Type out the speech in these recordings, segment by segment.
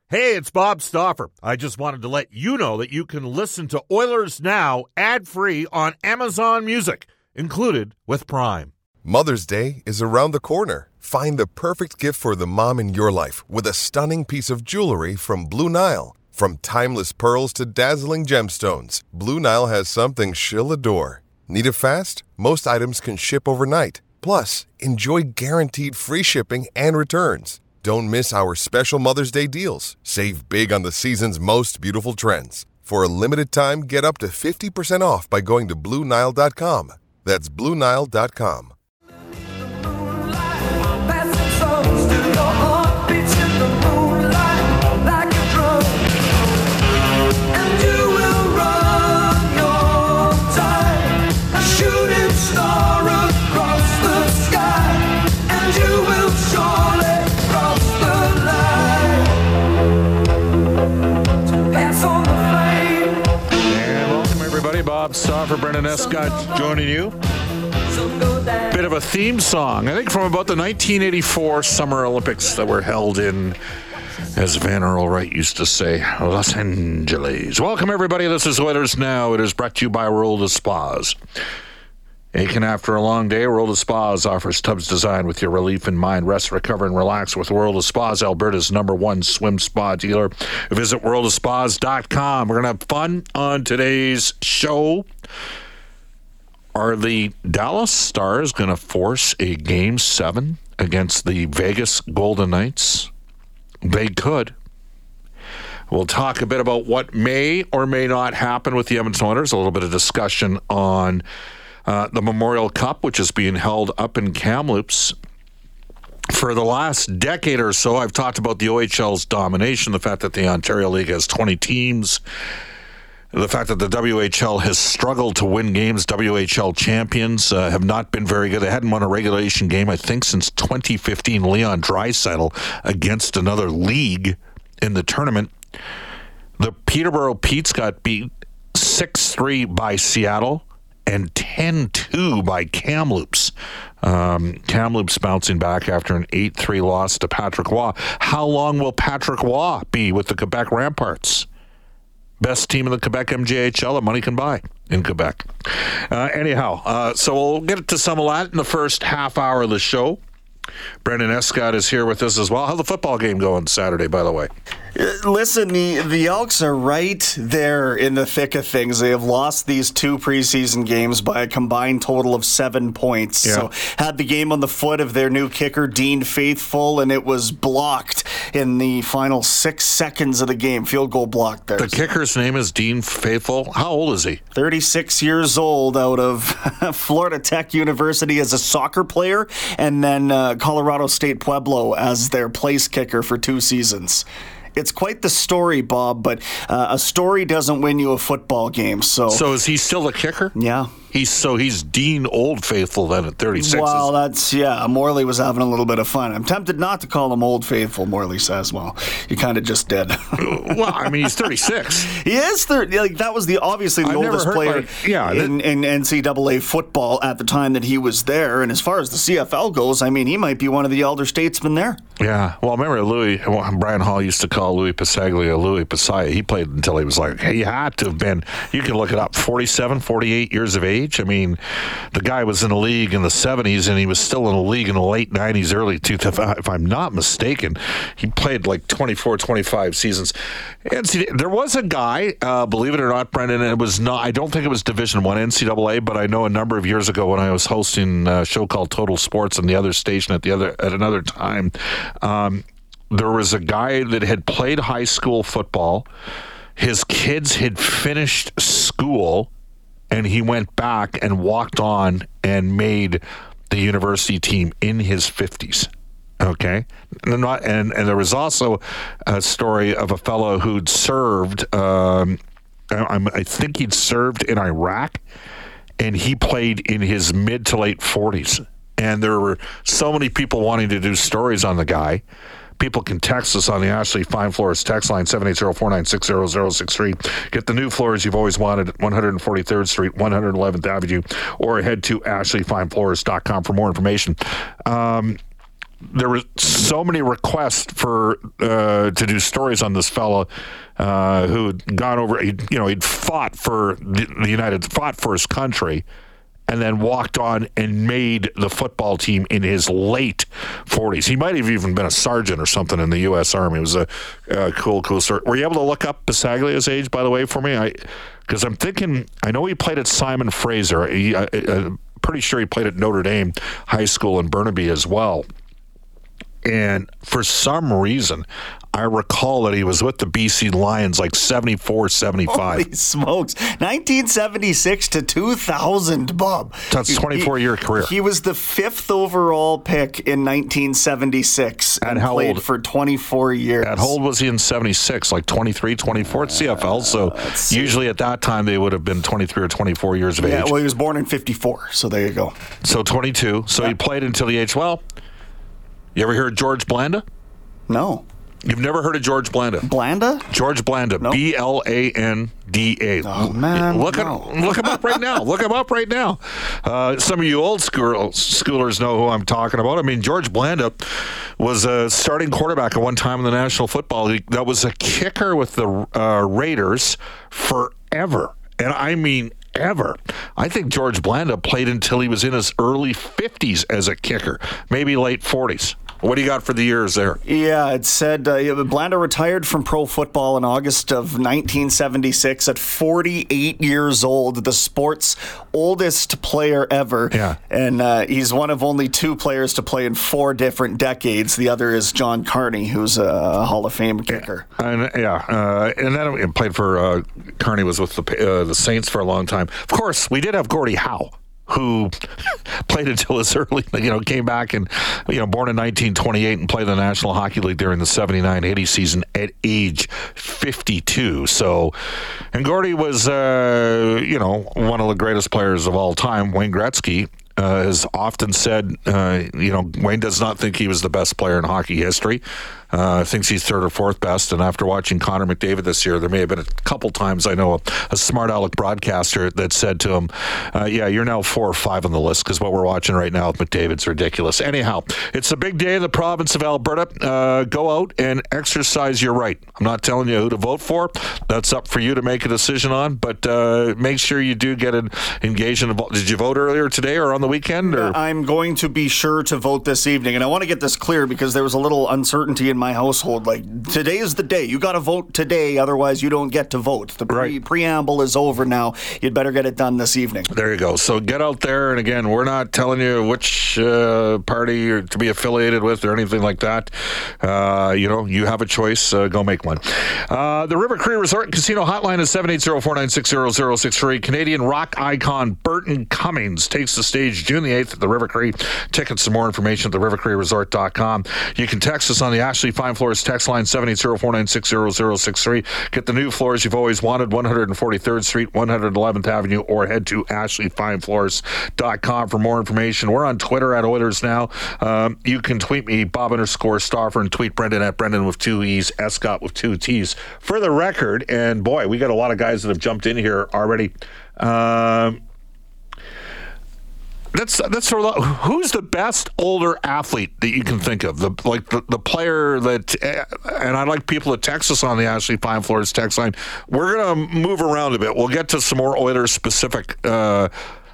Hey, it's Bob Stauffer. I just wanted to let you know that you can listen to Oilers Now ad-free on Amazon Music, included with Prime. Mother's Day is around the corner. Find the perfect gift for the mom in your life with a stunning piece of jewelry from Blue Nile. From timeless pearls to dazzling gemstones, Blue Nile has something she'll adore. Need it fast? Most items can ship overnight. Plus, enjoy guaranteed free shipping and returns. Don't miss our special Mother's Day deals. Save big on the season's most beautiful trends. For a limited time, get up to 50% off by going to BlueNile.com. That's BlueNile.com. Bob Stauffer, Brendan Escott joining you. Bit of a theme song, I think from about the 1984 Summer Olympics that were held in, as Van Earl Wright used to say, Los Angeles. Welcome, everybody. This is Oilers Now. It is brought to you by World of Spas. Aching after a long day, World of Spas offers tubs designed with your relief in mind. Rest, recover, and relax with World of Spas, Alberta's #1 swim spa dealer. Visit worldofspas.com. We're going to have fun on today's show. Are the Dallas Stars going to force a Game 7 against the Vegas Golden Knights? They could. We'll talk a bit about what may or may not happen with the Edmonton Oilers, a little bit of discussion on the Memorial Cup, which is being held up in Kamloops. For the last decade or so, I've talked about the OHL's domination, the fact that the Ontario League has 20 teams, the fact that the WHL has struggled to win games. WHL champions have not been very good. They hadn't won a regulation game, I think, since 2015, Leon Draisaitl against another league in the tournament. The Peterborough Petes got beat 6-3 by Seattle and 10-2 by Kamloops. Kamloops bouncing back after an 8-3 loss to Patrick Roy. How long will Patrick Roy be with the Quebec Ramparts? Best team in the Quebec MJHL that money can buy in Quebec. So we'll get to some of that in the first half hour of the show. Brendan Escott is here with us as well. How's the football game going Saturday, by the way? Listen, the Elks are right there in the thick of things. They have lost these 2 preseason games by a combined total of 7 points. Yeah. So had the game on the foot of their new kicker, Dean Faithful, and it was blocked in the final 6 seconds of the game. Field goal blocked there. The kicker's name is Dean Faithful. How old is he? 36 years old, out of Florida Tech University as a soccer player, and then Colorado State Pueblo as their place kicker for 2 seasons. It's quite the story, Bob, but a story doesn't win you a football game. So is he still a kicker? Yeah. He's Dean Old Faithful then at 36. Well, Morley was having a little bit of fun. I'm tempted not to call him Old Faithful, Morley says. Well, you kind of just did. Well, I mean, he's 36. He is 30. Like, that was obviously the oldest player in NCAA football at the time that he was there. And as far as the CFL goes, I mean, he might be one of the elder statesmen there. Yeah. Well, remember Brian Hall used to call Louis Pasaglia Louis Pasaya. He played until he was like, he had to have been, you can look it up, 47, 48 years of age. I mean, the guy was in the league in the 70s, and he was still in the league in the late 90s, early 2000s. If I'm not mistaken, he played like 24, 25 seasons. And there was a guy, believe it or not, Brendan, it was not, I don't think it was Division I NCAA, but I know a number of years ago when I was hosting a show called Total Sports on the other station at another time, there was a guy that had played high school football. His kids had finished school, and he went back and walked on and made the university team in his 50s. Okay? And there was also a story of a fellow who'd served, I think he'd served in Iraq, and he played in his mid to late 40s. And there were so many people wanting to do stories on the guy. People can text us on the Ashley Fine Floors text line, 780-496-0063. Get the new floors you've always wanted at 143rd Street, 111th Avenue, or head to ashleyfinefloors.com for more information. there were so many requests for to do stories on this fella who'd gone over. He'd fought for fought for his country, and then walked on and made the football team in his late 40s. He might have even been a sergeant or something in the U.S. Army. It was a cool story. Were you able to look up Bissaglia's age, by the way, for me? Because I'm thinking, I know he played at Simon Fraser. I'm pretty sure he played at Notre Dame High School in Burnaby as well. And for some reason, I recall that he was with the BC Lions like 74, 75. Holy smokes. 1976 to 2000, Bob. That's a 24-year career. He was the 5th overall pick in 1976 and played old? For 24 years. How old was he in 76? Like 23, 24 at CFL? So usually at that time they would have been 23 or 24 years of age. Yeah, well, he was born in 54, so there you go. So 22. So he played until the age, well, you ever hear of George Blanda? No. You've never heard of George Blanda? Blanda? George Blanda. Nope. Blanda. Oh, man. Look him up right now. Look him up right now. Some of you old schoolers know who I'm talking about. I mean, George Blanda was a starting quarterback at one time in the National Football League. That was a kicker with the Raiders forever. And I mean ever. I think George Blanda played until he was in his early 50s as a kicker, maybe late 40s. What do you got for the years there? Yeah, it said Blanda retired from pro football in August of 1976 at 48 years old, the sport's oldest player ever. Yeah. And he's one of only 2 players to play in 4 different decades. The other is John Carney, who's a Hall of Fame kicker. And then he played for Carney was with the Saints for a long time. Of course, we did have Gordie Howe, who played until his early, came back and, born in 1928 and played in the National Hockey League during the 79-80 season at age 52. So, and Gordie was, one of the greatest players of all time. Wayne Gretzky has often said, Wayne does not think he was the best player in hockey history. Thinks he's 3rd or 4th best. And after watching Connor McDavid this year, there may have been a couple times, I know, a smart aleck broadcaster that said to him, you're now 4 or 5 on the list because what we're watching right now with McDavid's ridiculous. Anyhow, it's a big day in the province of Alberta. Go out and exercise your right. I'm not telling you who to vote for. That's up for you to make a decision on. But make sure you do get engaged in. Did you vote earlier today or on the weekend? Or? I'm going to be sure to vote this evening. And I want to get this clear because there was a little uncertainty in my household. Like, today is the day. You got to vote today, otherwise you don't get to vote. The preamble is over now. You'd better get it done this evening. There you go. So get out there, and again, we're not telling you which party you're to be affiliated with or anything like that. You have a choice. Go make one. The River Cree Resort and Casino hotline is 780-496-0063. Canadian rock icon Burton Cummings takes the stage June the 8th at the River Cree. Tickets and more information at therivercreeresort.com. You can text us on the Ashley Fine Floors text line 780-496-0063. Get the new floors you've always wanted, 143rd Street, 111th Avenue, or head to ashleyfinefloors.com for more information. We're on Twitter at Oilers Now. You can tweet me, Bob_Stauffer, and tweet Brendan at Brendan with 2 E's, Escott with 2 T's. For the record, and boy, we got a lot of guys that have jumped in here already. That's sort of, who's the best older athlete that you can think of? The player that, and I'd like people to text us on the Ashley Fine Floors text line. We're going to move around a bit. We'll get to some more Oilers specific. Derek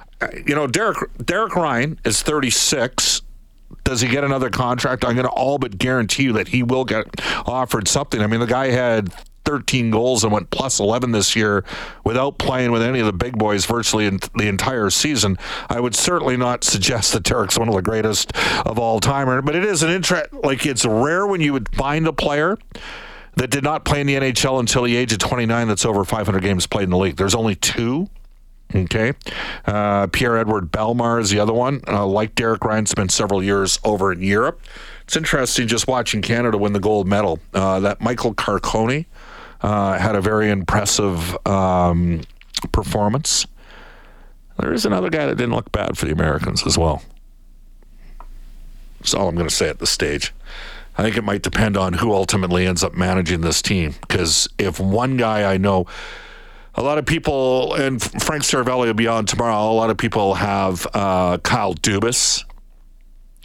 Ryan is 36. Does he get another contract? I'm going to all but guarantee you that he will get offered something. I mean, the guy had 13 goals and went plus 11 this year without playing with any of the big boys virtually in the entire season. I would certainly not suggest that Derek's one of the greatest of all time, but it is an interest. Like, it's rare when you would find a player that did not play in the NHL until the age of 29 that's over 500 games played in the league. There's only 2. Okay. Pierre-Edouard Bellemare is the other one. Like Derek Ryan, spent several years over in Europe. It's interesting just watching Canada win the gold medal. That Michael Carcone had a very impressive performance. There is another guy that didn't look bad for the Americans as well. That's all I'm going to say at this stage. I think it might depend on who ultimately ends up managing this team. Because if one guy I know, a lot of people, and Frank Saravelli will be on tomorrow, a lot of people have Kyle Dubas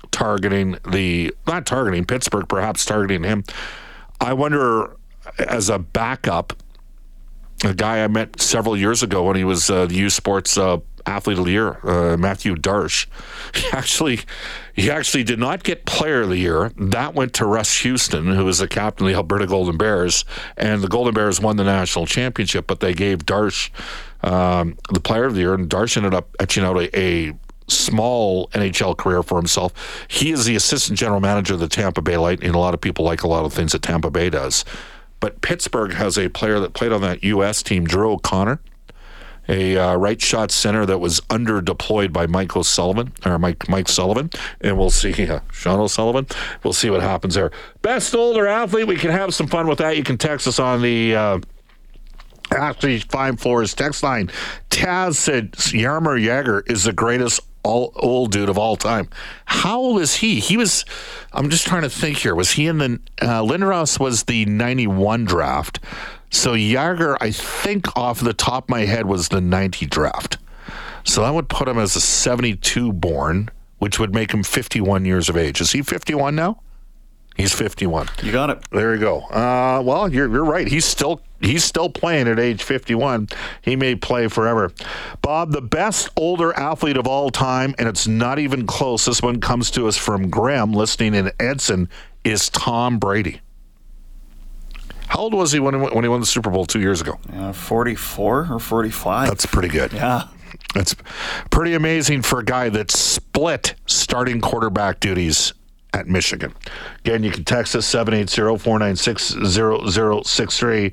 Pittsburgh perhaps targeting him. I wonder, as a backup, a guy I met several years ago when he was the U Sports Athlete of the Year, Matthew Darsh. He actually did not get Player of the Year. That went to Russ Houston, who was the captain of the Alberta Golden Bears, and the Golden Bears won the national championship, but they gave Darsh the Player of the Year, and Darsh ended up etching out a small NHL career for himself. He is the assistant general manager of the Tampa Bay Lightning, and a lot of people like a lot of things that Tampa Bay does. But Pittsburgh has a player that played on that U.S. team, Drew O'Connor, a right shot center that was under-deployed by Mike Sullivan, and we'll see, Sean O'Sullivan. We'll see what happens there. Best older athlete, we can have some fun with that. You can text us on the Ashley Fine Floors text line. Taz said Jaromir Jagr is the greatest old dude of all time. How old is he? I'm just trying to think here. Was he in the Lindros was the 91 draft. So Jagr, I think off the top of my head, was the 90 draft. So that would put him as a 72 born, which would make him 51 years of age. Is he 51 now? He's 51. You got it. There you go. Well, you're right. He's still playing at age 51. He may play forever. Bob, the best older athlete of all time, and it's not even close. This one comes to us from Graham, listening in Edson, is Tom Brady. How old was he when he won the Super Bowl 2 years ago? 44 or 45. That's pretty good. Yeah. That's pretty amazing for a guy that split starting quarterback duties at Michigan. Again, you can text us 780-496-0063.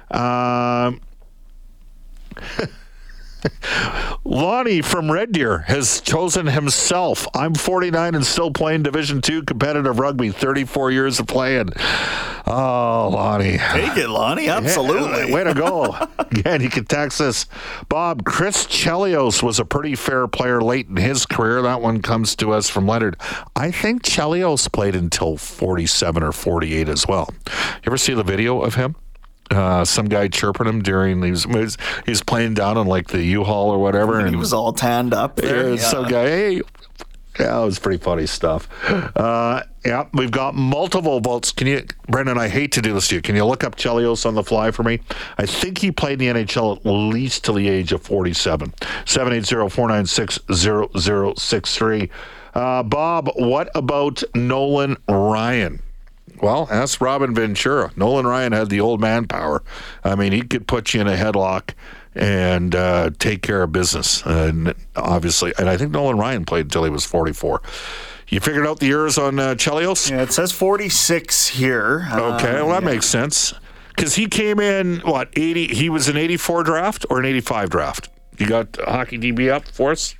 Lonnie from Red Deer has chosen himself. I'm 49 and still playing Division II competitive rugby, 34 years of playing. Oh, Lonnie. Take it, Lonnie. Absolutely. Way to go. Again, you can text us. Bob, Chris Chelios was a pretty fair player late in his career. That one comes to us from Leonard. I think Chelios played until 47 or 48 as well. You ever see the video of him? Some guy chirping him during he was playing down on like the U-Haul or whatever, and he was all tanned up there. Yeah. Some guy, hey, yeah, it was pretty funny stuff. Yeah, we've got multiple votes. Can you, Brendan? I hate to do this to you. Can you look up Chelios on the fly for me? I think he played in the NHL at least till the age of 47. 780-496-0063. Bob, what about Nolan Ryan? Well, ask Robin Ventura. Nolan Ryan had the old man power. I mean, he could put you in a headlock and take care of business, obviously. And I think Nolan Ryan played until he was 44. You figured out the years on Chelios? Yeah, it says 46 here. Okay, well, that makes sense. Because he came in, 80? He was an 84 draft or an 85 draft? You got Hockey DB up for us?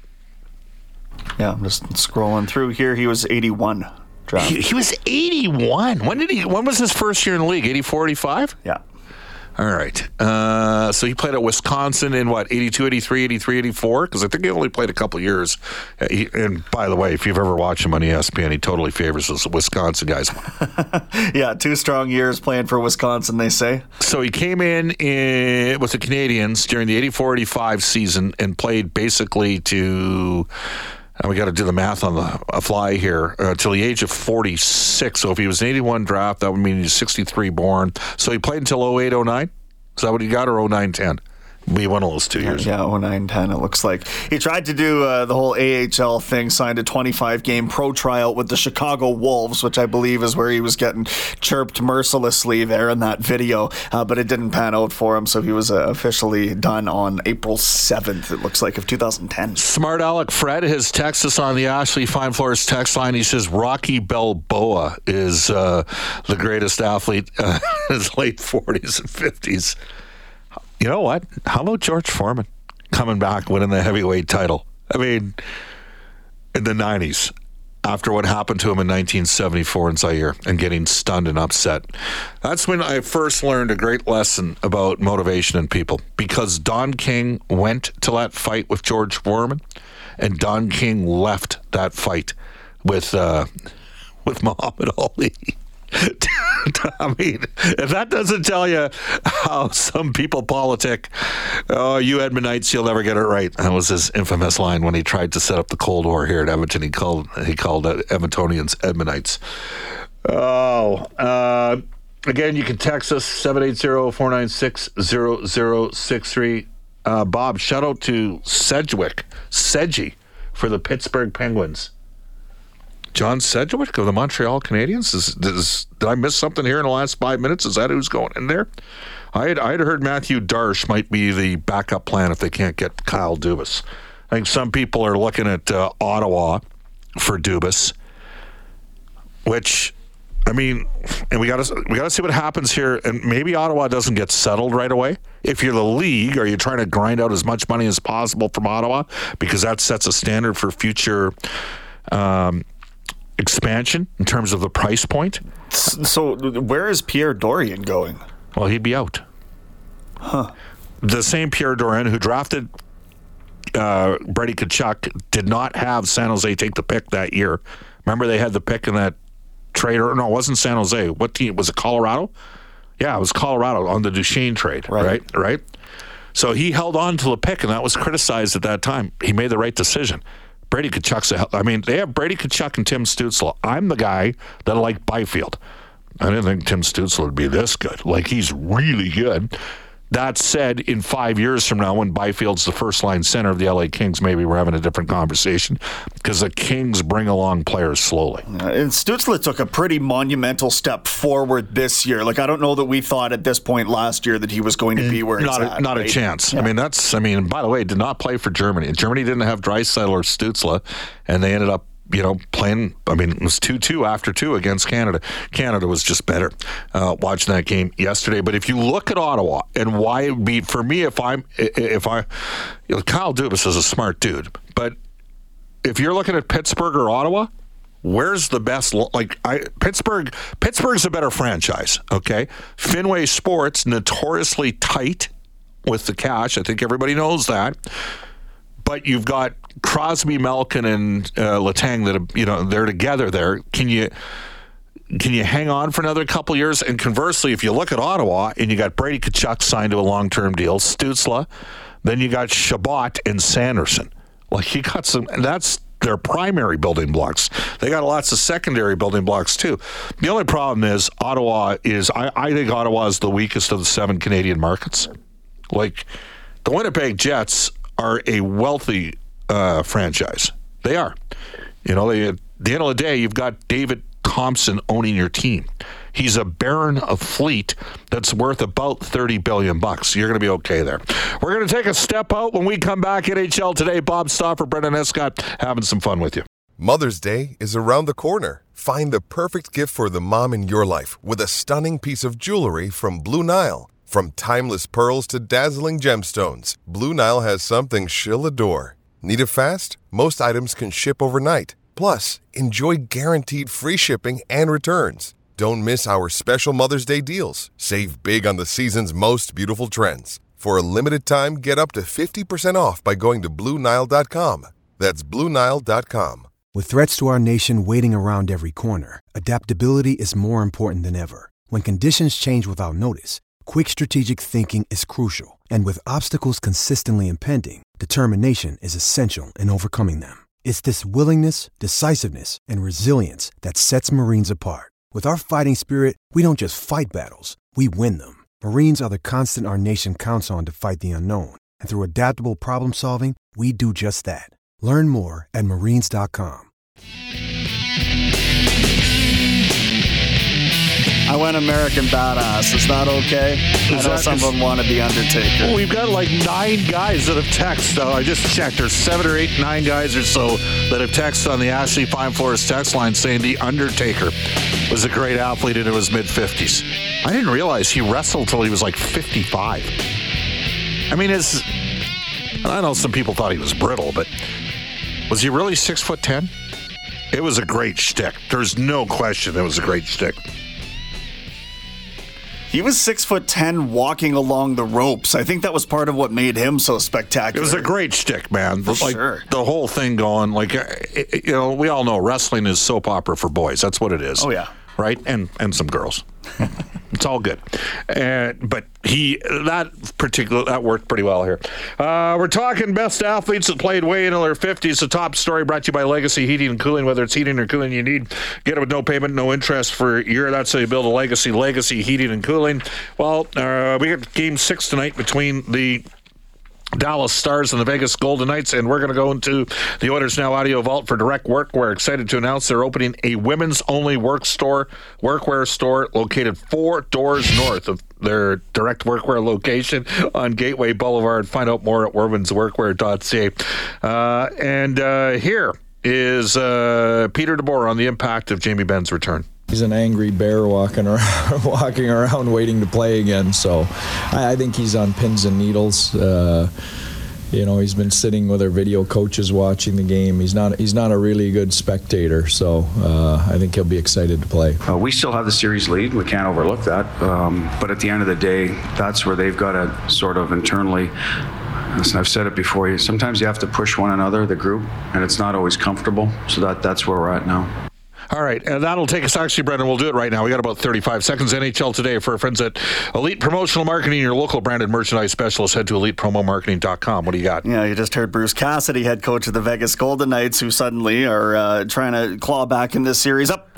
Yeah, I'm just scrolling through here. He was 81. He was 81. When was his first year in the league? 84, 85? Yeah. All right. So he played at Wisconsin in 82, 83, 83, 84? Because I think he only played a couple years. And by the way, if you've ever watched him on ESPN, he totally favors those Wisconsin guys. Yeah, 2 strong years playing for Wisconsin, they say. So he came in with the Canadians during the 84-85 season and played basically to... we got to do the math on the fly here, till the age of 46. So if he was an 81 draft, that would mean he's 63 born. So he played until 08-09? Is that what he got, or 09-10? Be one of those 2 years. Yeah, 09-10 it looks like. He tried to do the whole AHL thing, signed a 25-game pro tryout with the Chicago Wolves, which I believe is where he was getting chirped mercilessly there in that video, but it didn't pan out for him, so he was officially done on April 7th, it looks like, of 2010. Smart Alec Fred has texted us on the Ashley Fine Floors text line. He says Rocky Balboa is the greatest athlete in his late 40s and 50s. You know what? How about George Foreman coming back, winning the heavyweight title? I mean, in the 90s, after what happened to him in 1974 in Zaire and getting stunned and upset. That's when I first learned a great lesson about motivation in people, because Don King went to that fight with George Foreman, and Don King left that fight with Muhammad Ali. I mean, if that doesn't tell you how some people politic, oh, you Edmondites, you'll never get it right. That was his infamous line when he tried to set up the Cold War here at Edmonton. He called Edmontonians Edmondites. Again, you can text us 780-496-0063. Bob, shout out to Sedgwick for the Pittsburgh Penguins. John Sedgwick of the Montreal Canadiens? Did I miss something here in the last 5 minutes? Is that who's going in there? I had heard Matthew Darche might be the backup plan if they can't get Kyle Dubas. I think some people are looking at Ottawa for Dubas, which, I mean, and we got to see what happens here. And maybe Ottawa doesn't get settled right away. If you're the league, are you trying to grind out as much money as possible from Ottawa because that sets a standard for future expansion in terms of the price point? So where is Pierre Dorian going? Well, he'd be out. Huh. The same Pierre Dorian who drafted Brady Tkachuk did not have San Jose take the pick that year. Remember they had the pick in that trade? No, it wasn't San Jose. What team? Was it Colorado? Yeah, it was Colorado on the Duchesne trade, right? So he held on to the pick, and that was criticized at that time. He made the right decision. Brady Tkachuk's they have Brady Tkachuk and Tim Stützle. I'm the guy that liked Byfield. I didn't think Tim Stützle would be this good. Like, he's really good. That said, in 5 years from now, when Byfield's the first-line center of the LA Kings, maybe we're having a different conversation because the Kings bring along players slowly. And Stützle took a pretty monumental step forward this year. Like, I don't know that we thought at this point last year that he was going to be where he's at. Not a chance. Yeah. By the way, did not play for Germany. Germany didn't have Draisaitl or Stützle, and they ended up playing, it was 2-2 after 2 against Canada. Canada was just better watching that game yesterday. But if you look at Ottawa and why it would be, for me, Kyle Dubas is a smart dude. But if you're looking at Pittsburgh or Ottawa, where's the best? Pittsburgh's a better franchise, okay? Fenway Sports, notoriously tight with the cash. I think everybody knows that. But you've got Crosby, Malkin, and Letang that they're together there. Can you hang on for another couple years? And conversely, if you look at Ottawa and you got Brady Tkachuk signed to a long-term deal, Stützle, then you got Chabot and Sanderson. Like, you got some, and that's their primary building blocks. They got lots of secondary building blocks too. The only problem is I think Ottawa is the weakest of the 7 Canadian markets. Like, the Winnipeg Jets are a wealthy franchise. They are. At the end of the day, you've got David Thompson owning your team. He's a baron of fleet that's worth about $30 billion. You're going to be okay there. We're going to take a step out when we come back. NHL Today, Bob Stauffer, Brendan Escott, having some fun with you. Mother's Day is around the corner. Find the perfect gift for the mom in your life with a stunning piece of jewelry from Blue Nile. From timeless pearls to dazzling gemstones, Blue Nile has something she'll adore. Need it fast? Most items can ship overnight. Plus, enjoy guaranteed free shipping and returns. Don't miss our special Mother's Day deals. Save big on the season's most beautiful trends. For a limited time, get up to 50% off by going to BlueNile.com. That's BlueNile.com. With threats to our nation waiting around every corner, adaptability is more important than ever. When conditions change without notice, quick strategic thinking is crucial, and with obstacles consistently impending, determination is essential in overcoming them. It's this willingness, decisiveness, and resilience that sets Marines apart. With our fighting spirit, we don't just fight battles, we win them. Marines are the constant our nation counts on to fight the unknown, and through adaptable problem solving, we do just that. Learn more at Marines.com. I went American Badass. Is that okay? I know someone wanted The Undertaker. Well, we've got like 9 guys that have texted. I just checked. There's 7 or 8, 9 guys or so that have texted on the Ashley Fine Floors text line saying The Undertaker was a great athlete in his mid-50s. I didn't realize he wrestled till he was like 55. I mean, I know some people thought he was brittle, but was he really 6'10"? It was a great shtick. There's no question it was a great shtick. He was 6'10" walking along the ropes. I think that was part of what made him so spectacular. It was a great shtick, man. Sure. The whole thing going, we all know wrestling is soap opera for boys. That's what it is. Oh, yeah. right? And some girls. It's all good. But that worked pretty well here. We're talking best athletes that played way into their 50s. The top story brought to you by Legacy Heating and Cooling. Whether it's heating or cooling you need, get it with no payment, no interest for a year. That's how you build a legacy. Legacy Heating and Cooling. Well, we got Game 6 tonight between the Dallas Stars and the Vegas Golden Knights, and we're going to go into the Oilers Now Audio Vault for Direct Workwear. Excited to announce they're opening a women's-only workwear store located 4 doors north of their Direct Workwear location on Gateway Boulevard. Find out more at womensworkwear.ca. Here is Peter DeBoer on the impact of Jamie Benn's return. He's an angry bear walking around waiting to play again. So I think he's on pins and needles. He's been sitting with our video coaches watching the game. He's not a really good spectator. So I think he'll be excited to play. We still have the series lead. We can't overlook that. But at the end of the day, that's where they've got to sort of internally. Listen, I've said it before. Sometimes you have to push one another, the group, and it's not always comfortable. So that's where we're at now. All right, and that'll take us, actually, Brendan, we'll do it right now. We got about 35 seconds. NHL Today for our friends at Elite Promotional Marketing, your local branded merchandise specialist. Head to elitepromomarketing.com. What do you got? Yeah, you just heard Bruce Cassidy, head coach of the Vegas Golden Knights, who suddenly are trying to claw back in this series. Up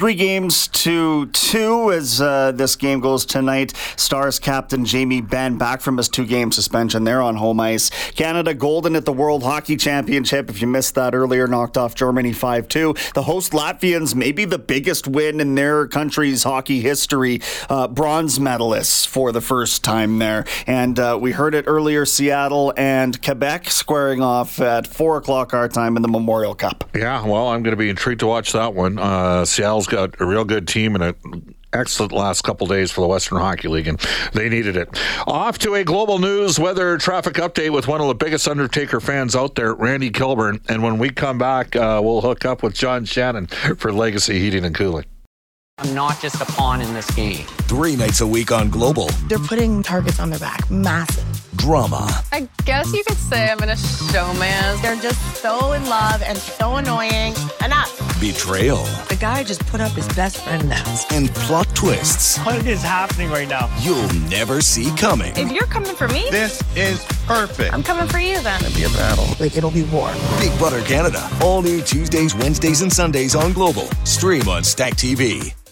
3-2 as this game goes tonight. Stars captain Jamie Benn back from his 2-game suspension. They're on home ice. Canada golden at the World Hockey Championship. If you missed that earlier, knocked off Germany 5-2. The host Latvians, maybe the biggest win in their country's hockey history, bronze medalists for the first time there. And we heard it earlier, Seattle and Quebec squaring off at 4 o'clock our time in the Memorial Cup. Yeah, well, I'm going to be intrigued to watch that one. Seattle's got a real good team and an excellent last couple days for the Western Hockey League, and they needed it. Off to a global news weather traffic update with one of the biggest Undertaker fans out there, Randy Kilburn. And when we come back, we'll hook up with John Shannon for Legacy Heating and Cooling. I'm not just a pawn in this game. 3 nights a week on Global. They're putting targets on their back. Massive. Drama. I guess you could say I'm in a showman. They're just so in love and so annoying. Enough. Betrayal. The guy just put up his best friend now. And plot twists. What is happening right now? You'll never see coming. If you're coming for me, this is perfect. I'm coming for you then. It'll be a battle. It'll be war. Big Brother Canada. All new Tuesdays, Wednesdays, and Sundays on Global. Stream on Stack TV.